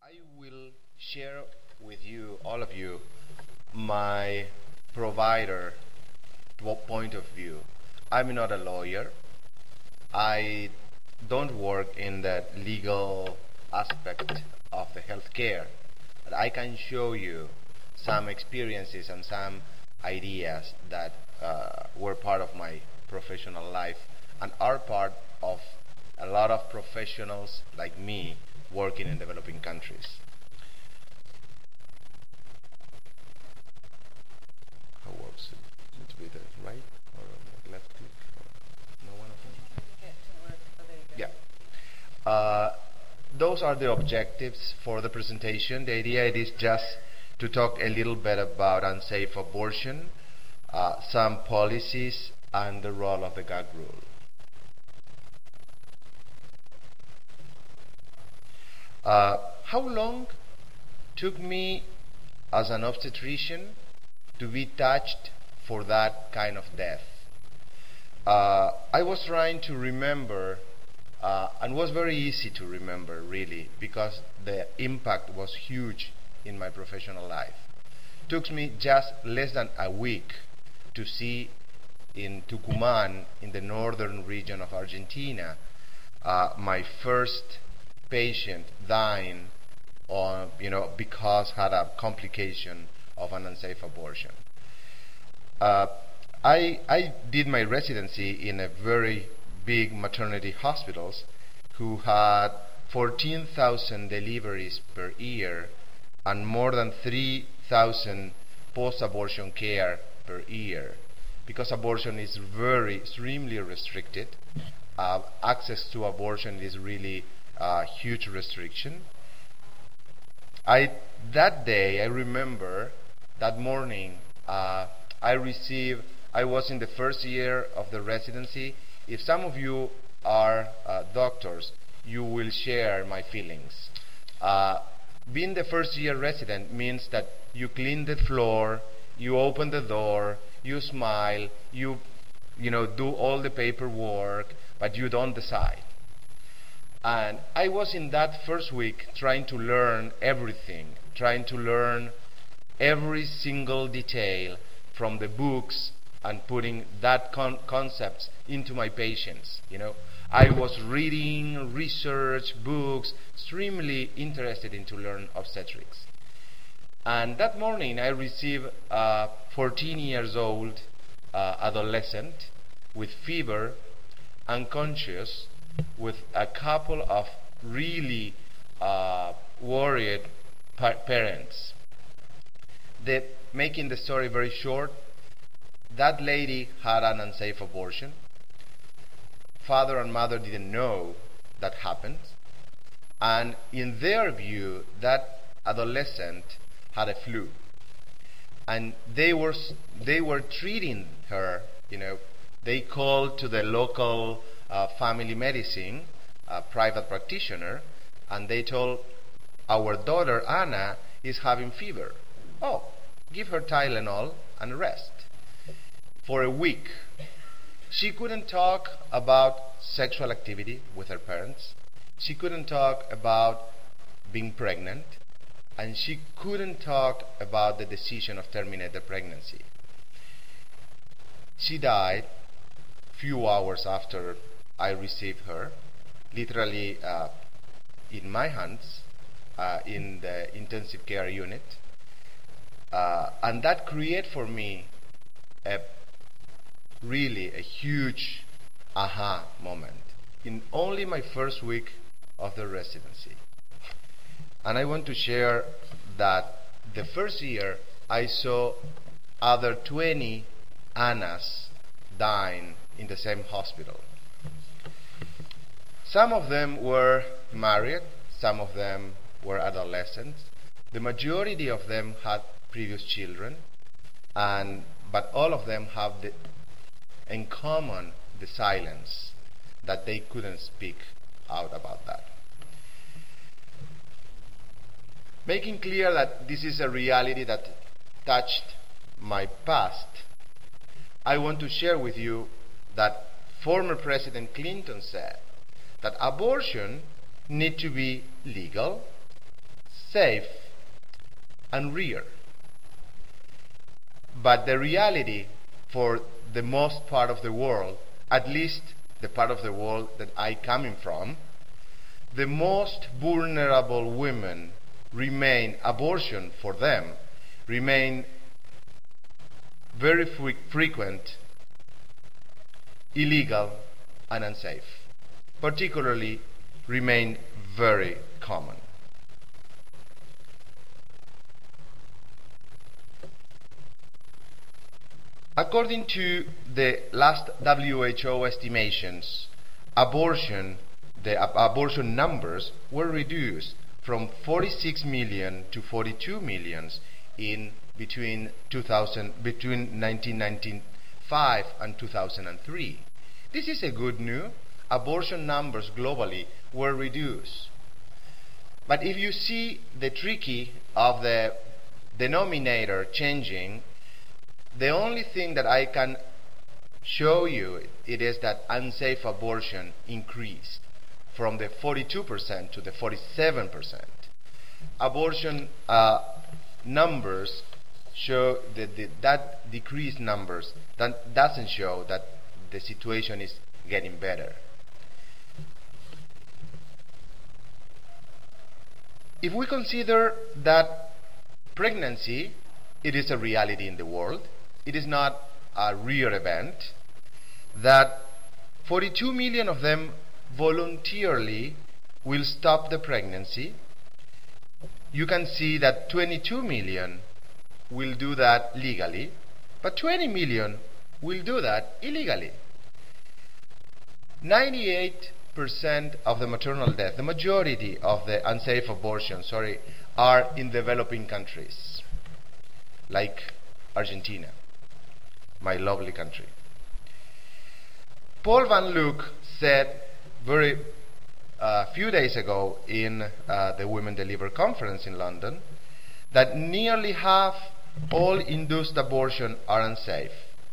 I will share with you, all of you, my provider point of view. I'm not a lawyer. I don't work in the legal aspect of the healthcare. But I can show you some experiences and some ideas that were part of my professional life and are part of a lot of professionals like me working in developing countries. How works it? It's with the right or left click? Or no one of them? Yeah. Those are the objectives for the presentation. The idea is just to talk a little bit about unsafe abortion, some policies, and the role of the gag rule. How long took me as an obstetrician to be touched for that kind of death? I was trying to remember, and was very easy to remember, really, because the impact was huge in my professional life. It took me just less than a week to see in Tucumán, in the northern region of Argentina, my first patient dying because had a complication of an unsafe abortion. I did my residency in a very big maternity hospitals who had 14,000 deliveries per year and more than 3,000 post-abortion care per year, because abortion is extremely restricted. Access to abortion is really a huge restriction. That day, I remember that morning, I was in the first year of the residency. If some of you are doctors, you will share my feelings. Being the first year resident means that you clean the floor, you open the door, you smile, you do all the paperwork, but you don't decide. And I was in that first week trying to learn everything, trying to learn every single detail from the books and putting that concepts into my patients. I was reading, research, books, extremely interested in to learn obstetrics. And that morning I received a 14 years old adolescent with fever, unconscious, with a couple of really worried parents. Making the story very short, that lady had an unsafe abortion. Father and mother didn't know that happened. And in their view, that adolescent had a flu. And they were treating her, They called to the local family medicine, private practitioner, and they told, our daughter Anna is having fever. Oh, give her Tylenol and rest. For a week, she couldn't talk about sexual activity with her parents. She couldn't talk about being pregnant, and she couldn't talk about the decision of terminate the pregnancy. She died few hours after I received her, literally in my hands, in the intensive care unit. And that created for me really a huge aha moment in only my first week of the residency. And I want to share that the first year I saw other 20 Annas dying in the same hospital. Some of them were married, some of them were adolescents. The majority of them had previous children, but all of them have in common the silence, that they couldn't speak out about that. Making clear that this is a reality that touched my past, I want to share with you that former President Clinton said that abortion need to be legal, safe and rare. But the reality for the most part of the world, at least the part of the world that I coming from, the most vulnerable women remain, abortion for them remain very frequent, illegal and unsafe. Particularly remain very common. According to the last WHO estimations, the abortion numbers were reduced from 46 million to 42 million in between 1995 and 2003. This is a good news. Abortion numbers globally were reduced. But if you see the tricky of the denominator changing, the only thing that I can show you it is that unsafe abortion increased from the 42% to the 47%. Abortion numbers show that decreased numbers that doesn't show that the situation is getting better. If we consider that pregnancy, it is a reality in the world, it is not a rare event, that 42 million of them voluntarily will stop the pregnancy. You can see that 22 million will do that legally, but 20 million will do that illegally. 98% of the maternal death, the majority of the unsafe abortions, are in developing countries, like Argentina, my lovely country. Paul Van Luke said very few days ago in the Women Deliver conference in London that nearly half all induced abortion are unsafe.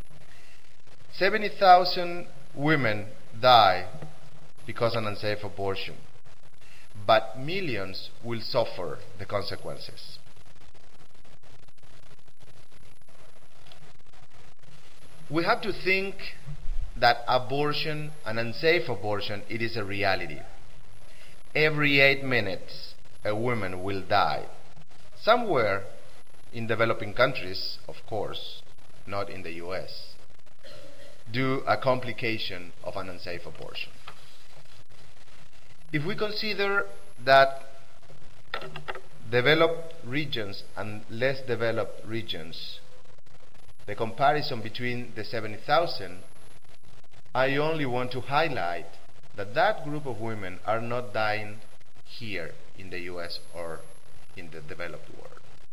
70,000 women die because of an unsafe abortion, but millions will suffer the consequences. We have to think that abortion, an unsafe abortion, it is a reality. Every 8 minutes, a woman will die. Somewhere in developing countries, of course, not in the US, due a complication of an unsafe abortion. If we consider that developed regions and less developed regions, the comparison between the 70,000, I only want to highlight that that group of women are not dying here in the US or in the developed world.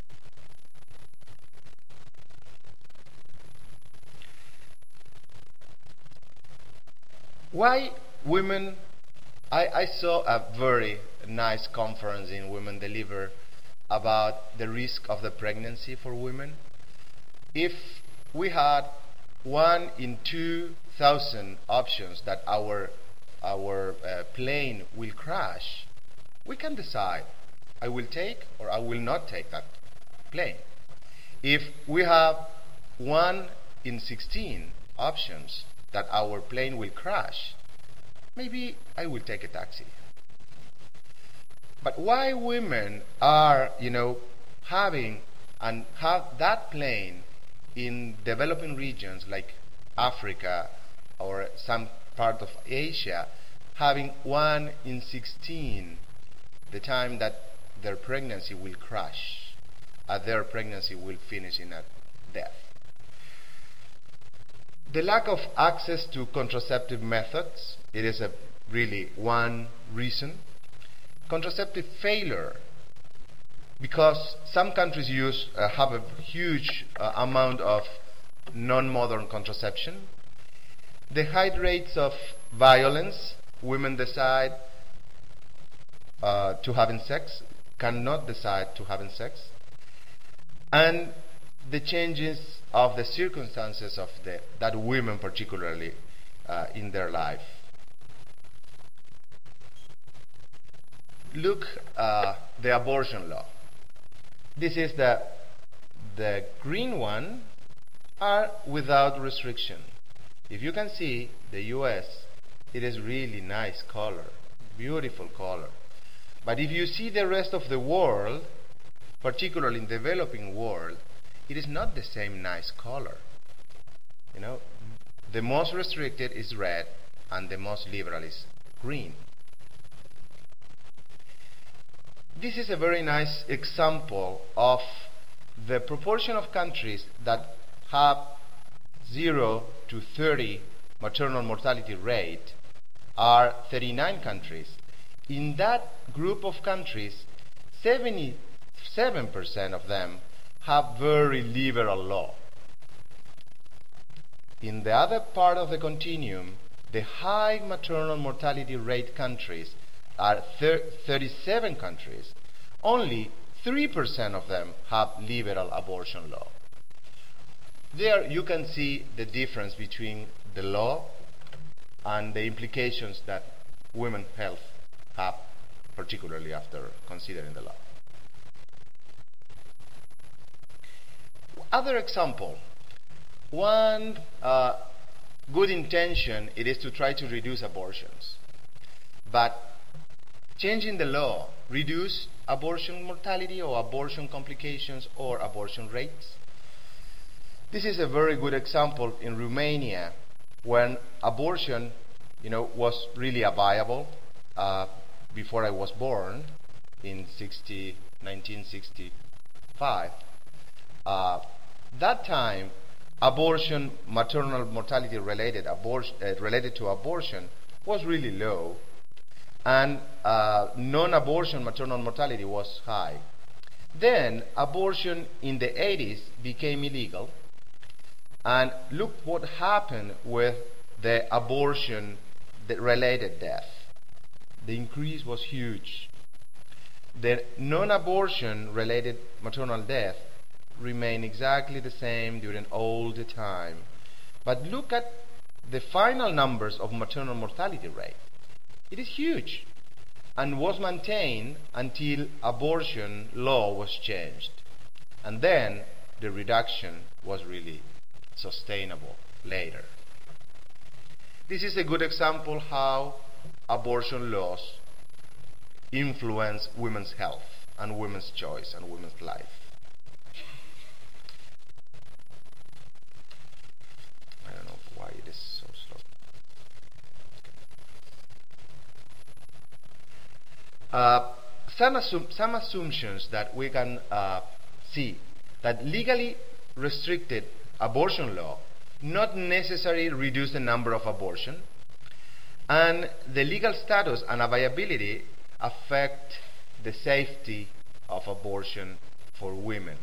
Why women? I saw a very nice conference in Women Deliver about the risk of the pregnancy for women. If we had 1 in 2,000 options that our plane will crash, we can decide, I will take or I will not take that plane. If we have 1 in 16 options that our plane will crash, maybe I will take a taxi. But why women are, having and have that plane in developing regions like Africa or some part of Asia, having 1 in 16 the time that their pregnancy will crash, their pregnancy will finish in a death? The lack of access to contraceptive methods, it is really one reason. Contraceptive failure, because some countries have a huge amount of non-modern contraception. The high rates of violence, women decide to having sex, cannot decide to having sex, and the changes of the circumstances of that women particularly in their life. Look, the abortion law. This is the green one are without restriction. If you can see the US, it is really nice color, beautiful color. But if you see the rest of the world, particularly in the developing world, it is not the same nice color. You know, the most restricted is red and the most liberal is green. This is a very nice example of the proportion of countries that have 0 to 30 maternal mortality rate are 39 countries. In that group of countries, 77% of them have very liberal law. In the other part of the continuum, the high maternal mortality rate countries are 37 countries. Only 3% of them have liberal abortion law. There you can see the difference between the law and the implications that women's health have, particularly after considering the law. Other example, one good intention it is to try to reduce abortions, but changing the law reduce abortion mortality or abortion complications or abortion rates. This is a very good example in Romania when abortion, was really viable before I was born in 1965. That time, abortion, maternal mortality related to abortion was really low, and non-abortion maternal mortality was high. Then abortion in the 80s became illegal, and look what happened with the abortion related death. The increase was huge. The non-abortion related maternal death remained exactly the same during all the time. But look at the final numbers of maternal mortality rate. It is huge and was maintained until abortion law was changed. And then the reduction was really sustainable later. This is a good example how abortion laws influence women's health and women's choice and women's life. I don't know why it is so slow. Some assumptions that we can see that legally restricted abortion law not necessarily reduce the number of abortion, and the legal status and viability affect the safety of abortion for women.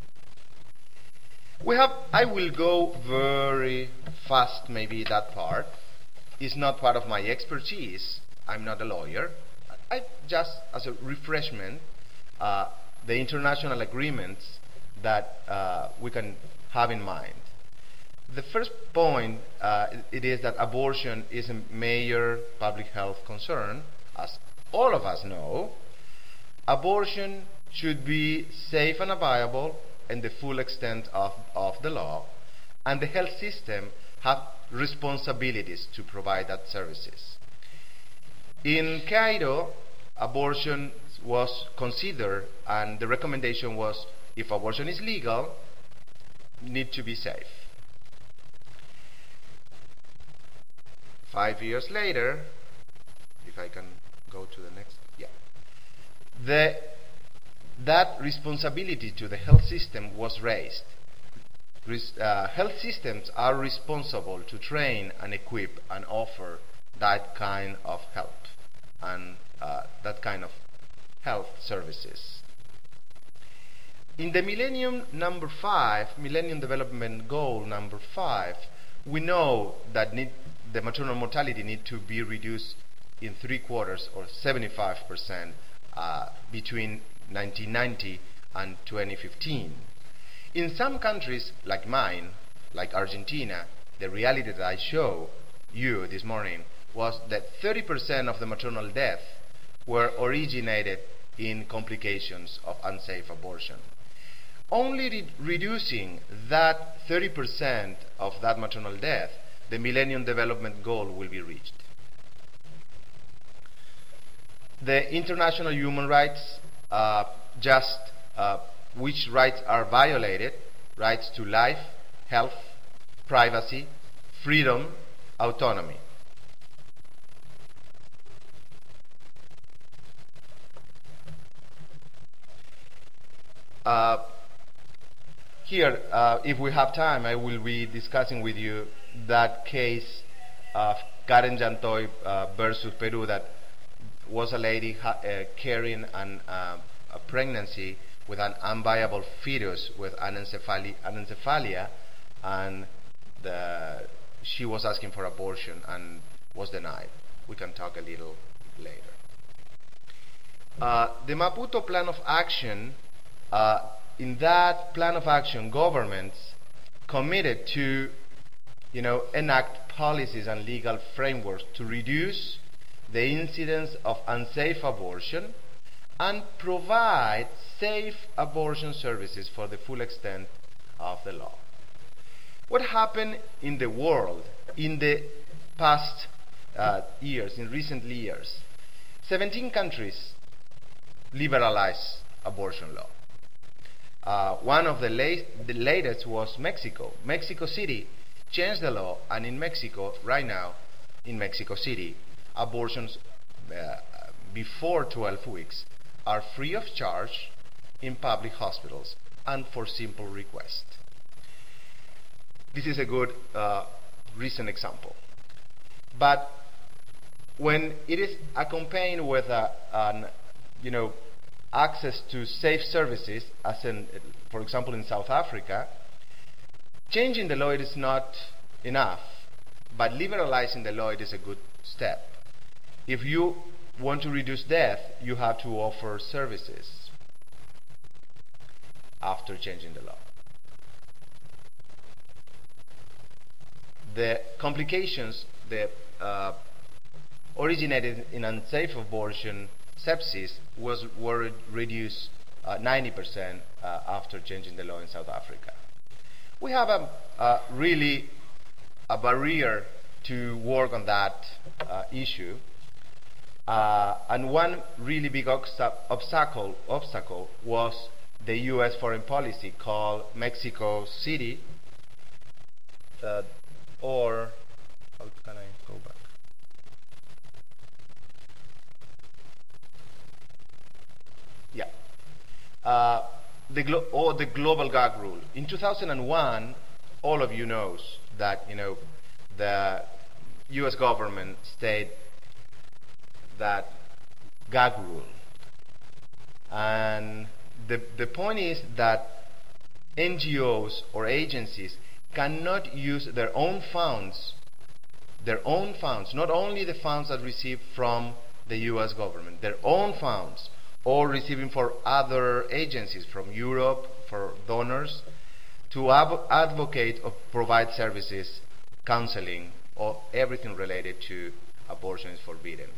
I will go very fast, maybe that part. It's not part of my expertise. I'm not a lawyer. I just, as a refreshment, the international agreements that we can have in mind. The first point it is that abortion is a major public health concern. As all of us know, abortion should be safe and viable in the full extent of the law, and the health system have responsibilities to provide that services. In Cairo, abortion was considered, and the recommendation was, if abortion is legal, need to be safe. 5 years later, if I can go to the next, that responsibility to the health system was raised. Health systems are responsible to train and equip and offer that kind of help and that kind of health services. In the Millennium Development Goal number 5, we know that the maternal mortality need to be reduced in 3/4 or 75% between 1990 and 2015. In some countries like mine, like Argentina, the reality that I show you this morning was that 30% of the maternal deaths were originated in complications of unsafe abortion. Only reducing that 30% of that maternal death, the Millennium Development Goal will be reached. The international human rights, which rights are violated: rights to life, health, privacy, freedom, autonomy. Here, if we have time, I will be discussing with you that case of Karen Yantoy versus Peru, that was a lady carrying a pregnancy with an unviable fetus with anencephalia, and she was asking for abortion and was denied. We can talk a little later. The Maputo Plan of Action, in that plan of action, governments committed to enact policies and legal frameworks to reduce the incidence of unsafe abortion and provide safe abortion services for the full extent of the law. What happened in the world in the past years, in recent years? 17 countries liberalized abortion law. One of the latest was Mexico. Mexico City changed the law, and in Mexico, right now, in Mexico City, abortions before 12 weeks are free of charge in public hospitals and for simple request. This is a good recent example. But when it is accompanied with access to safe services, as in, for example, in South Africa, changing the law is not enough, but liberalizing the law is a good step. If you want to reduce death, you have to offer services after changing the law. The complications that originated in unsafe abortion, sepsis, were reduced 90% after changing the law in South Africa. We have really a barrier to work on that issue, and one really big obstacle was the U.S. foreign policy called Mexico City, or how can I go back? The global gag rule. In 2001, all of you knows that the U.S. government stated that gag rule, and the point is that NGOs or agencies cannot use their own funds, not only the funds that receive from the U.S. government, their own funds, or receiving for other agencies from Europe, for donors, to advocate or provide services, counseling, or everything related to abortion is forbidden.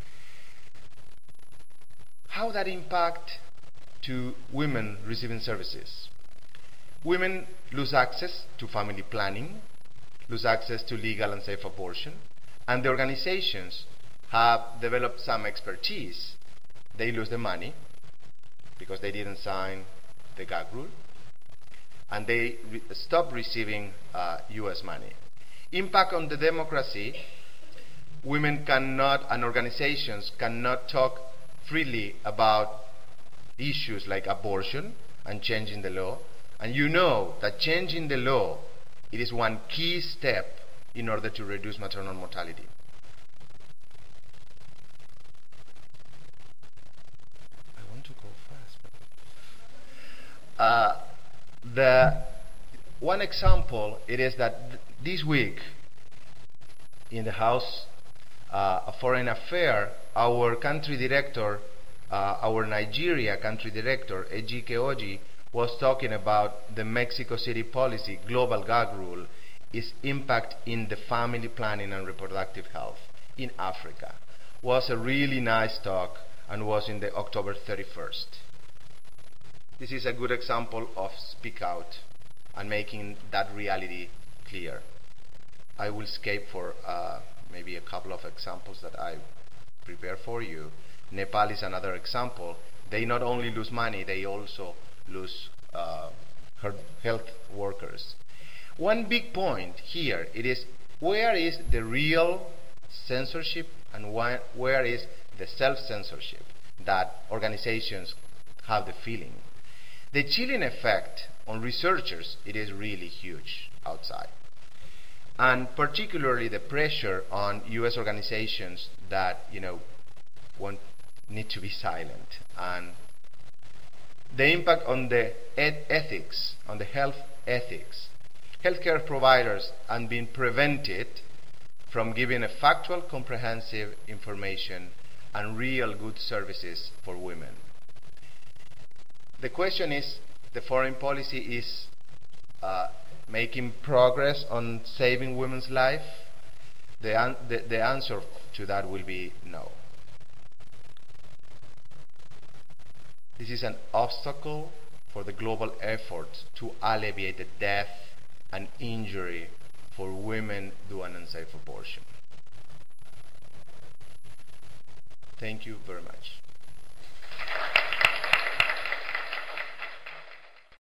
How that impact to women receiving services? Women lose access to family planning, lose access to legal and safe abortion, and the organizations have developed some expertise. They lose the money because they didn't sign the gag rule, and they stop receiving U.S. money. Impact on the democracy: women cannot, and organizations cannot talk freely about issues like abortion and changing the law. And you know that changing the law, it is one key step in order to reduce maternal mortality. The one example, it is that this week in the House of Foreign Affairs, our country director, our Nigeria country director, Ejike Oji, was talking about the Mexico City policy, global gag rule, its impact in the family planning and reproductive health in Africa. Was a really nice talk, and was in the October 31st. This is a good example of speak out and making that reality clear. I will escape for maybe a couple of examples that I prepare for you. Nepal is another example. They not only lose money, they also lose health workers. One big point here, it is where is the real censorship and where is the self-censorship that organizations have the feeling. The chilling effect on researchers, it is really huge outside. And particularly the pressure on US organizations that, need to be silent. And the impact on the ethics, on the health ethics. Healthcare providers are being prevented from giving a factual, comprehensive information and real good services for women. The question is, the foreign policy is making progress on saving women's life? The answer to that will be no. This is an obstacle for the global effort to alleviate the death and injury for women do an unsafe abortion. Thank you very much.